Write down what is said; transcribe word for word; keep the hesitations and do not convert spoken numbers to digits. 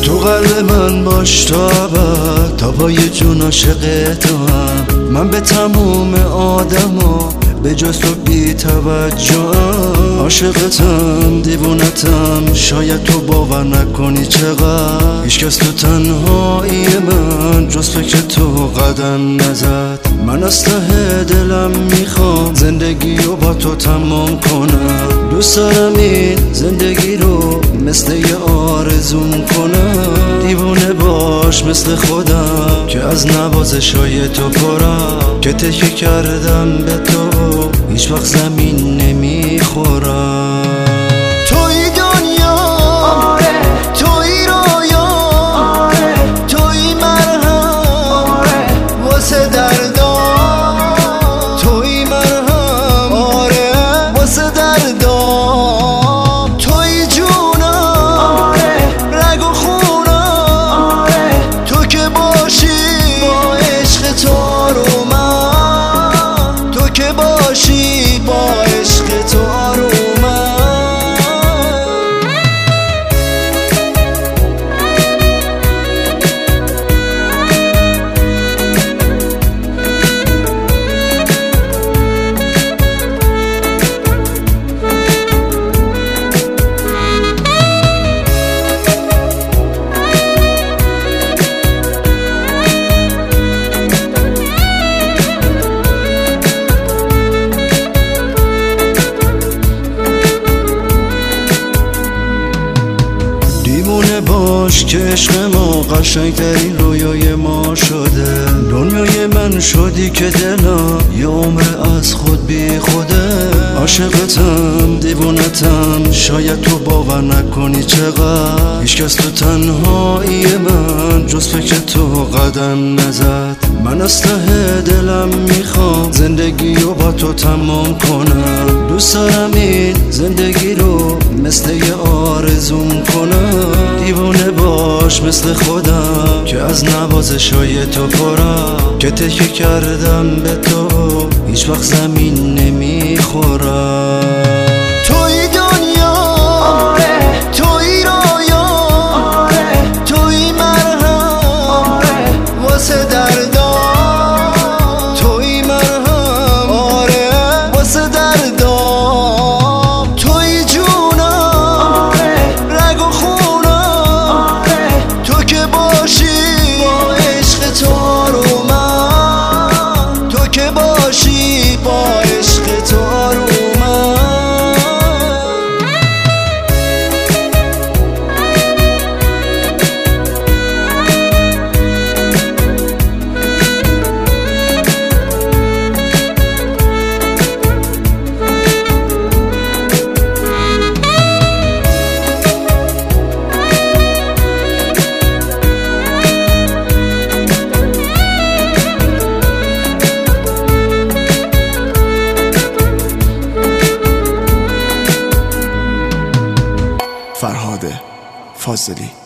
تو قلب من باش تا ابد، تا پای جون عاشق تو هم. من به تموم آدما به جز تو بی توجهم، عاشقتم دیوونتم، شاید تو باور نکنی چقدر هیچکس تو تنهایی من جز فکر تو قدم نزد. من از ته دلم میخوام زندگی رو با تو تمام کنم، دوست دارم این زندگی رو مثل یه آرزوم کنم. دیوونه باش مثل خودم که از نوازشای تو پرم، که تکیه کردم به تو هیچ وقت زمین نمیخورم. توی دنیا آره، توی رویا آره، توی مرهم آره، واسه دردا توی مرهم آره، واسه دردا توی جونم آره، رگ و خونم آره، تو که باشی با عشق تو رو من، تو که باشی با عشق تو رو من. دیوونه باش که عشق ما قشنگترین رویای ما شده، دنیای من شدی که دلم یه عمر از خود بی خوده. عاشقتم دیوونتم، شاید تو باور نکنی چقدر هیچکس تو تنهایی من جز فکر تو قدم نزد. من از ته دلم میخوام زندگی رو با تو تمام کنم، دوست دارم این زندگی رو مثل یه آرزوم کنم. دیوونه باش مثل خودم که از نوازشای تو پرم، که تکیه کردم به تو هیچ وقت زمین نمیخورم. توی دنیا آره، توی رویا آره، توی مرهم آره، واسه دردا توی مرهم آره، واسه دردا توی جونم آره، رگ و خونم آره، تو که باشی با عشق تو رو من، تو که باشی با عشق تو رو من. فرهاد فاضلی.